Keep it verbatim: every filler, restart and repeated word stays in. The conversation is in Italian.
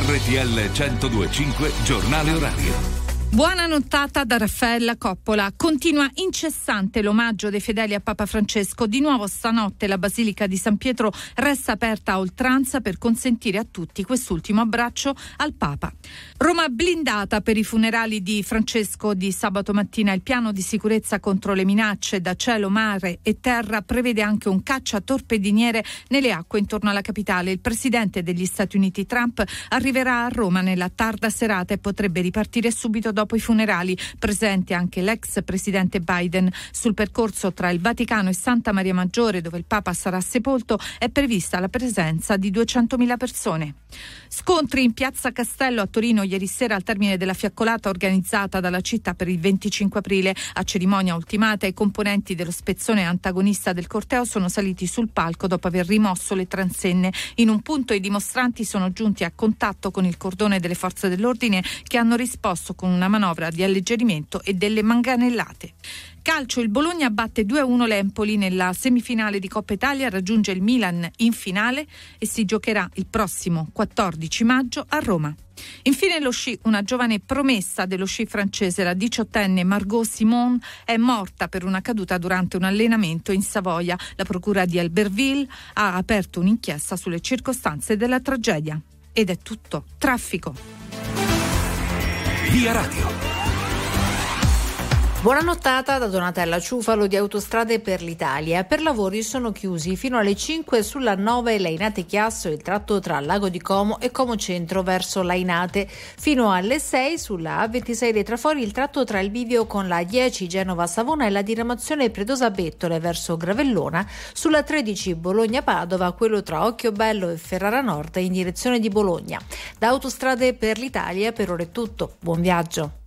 R T L centodue e cinque Giornale Orario. Buona nottata da Raffaella Coppola. Continua incessante l'omaggio dei fedeli a Papa Francesco. Di nuovo stanotte la Basilica di San Pietro resta aperta a oltranza per consentire a tutti quest'ultimo abbraccio al Papa. Roma blindata per i funerali di Francesco di sabato mattina. Il piano di sicurezza contro le minacce da cielo, mare e terra prevede anche un cacciatorpediniere nelle acque intorno alla capitale. Il presidente degli Stati Uniti Trump arriverà a Roma nella tarda serata e potrebbe ripartire subito dopo Dopo i funerali, presente anche l'ex presidente Biden. Sul percorso tra il Vaticano e Santa Maria Maggiore, dove il Papa sarà sepolto, è prevista la presenza di duecentomila persone. Scontri in Piazza Castello a Torino ieri sera al termine della fiaccolata organizzata dalla città per il venticinque aprile. A cerimonia ultimata, i componenti dello spezzone antagonista del corteo sono saliti sul palco dopo aver rimosso le transenne. In un punto i dimostranti sono giunti a contatto con il cordone delle forze dell'ordine, che hanno risposto con una manovra di alleggerimento e delle manganellate. Calcio, il Bologna batte due a uno l'Empoli nella semifinale di Coppa Italia, raggiunge il Milan in finale e si giocherà il prossimo quattordici maggio a Roma. Infine lo sci, una giovane promessa dello sci francese, la diciottenne Margot Simon, è morta per una caduta durante un allenamento in Savoia. La procura di Albertville ha aperto un'inchiesta sulle circostanze della tragedia. Ed è tutto. Traffico. Via Radio. Buona nottata da Donatella Ciufalo di Autostrade per l'Italia. Per lavori sono chiusi fino alle cinque sulla nove Lainate-Chiasso, il tratto tra Lago di Como e Como Centro verso Lainate. Fino alle sei sulla A ventisei dei Trafori, il tratto tra il bivio con la dieci Genova-Savona e la diramazione Predosa-Bettole verso Gravellona. Sulla tredici Bologna-Padova, quello tra Occhiobello e Ferrara Nord in direzione di Bologna. Da Autostrade per l'Italia per ora è tutto. Buon viaggio.